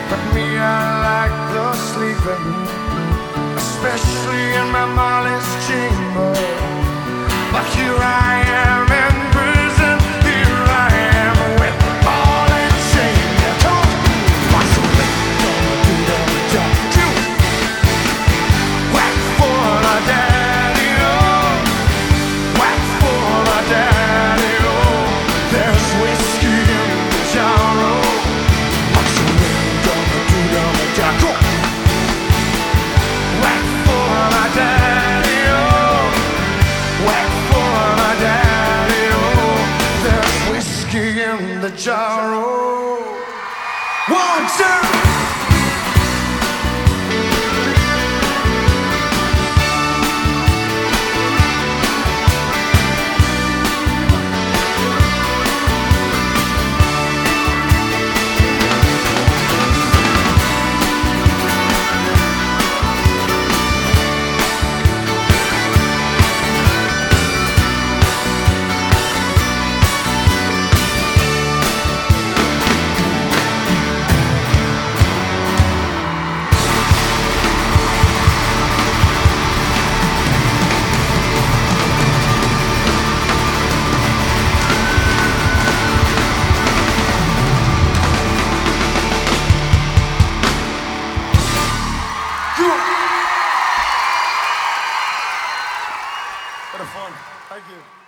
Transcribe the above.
But me, I like the sleeping, especially in my Molly's chamber. But here I am in prison, here I am with ball and chain. What's the way gonna do the job? Whack for the daddy, oh, whack for the daddy, oh. There's whiskey in the jar, oh. What's the way gonna do the job? Whack for the daddy, oh, whack for the daddy, oh. There's whiskey in the jar, oh. 1, 2. What a fun. Thank you.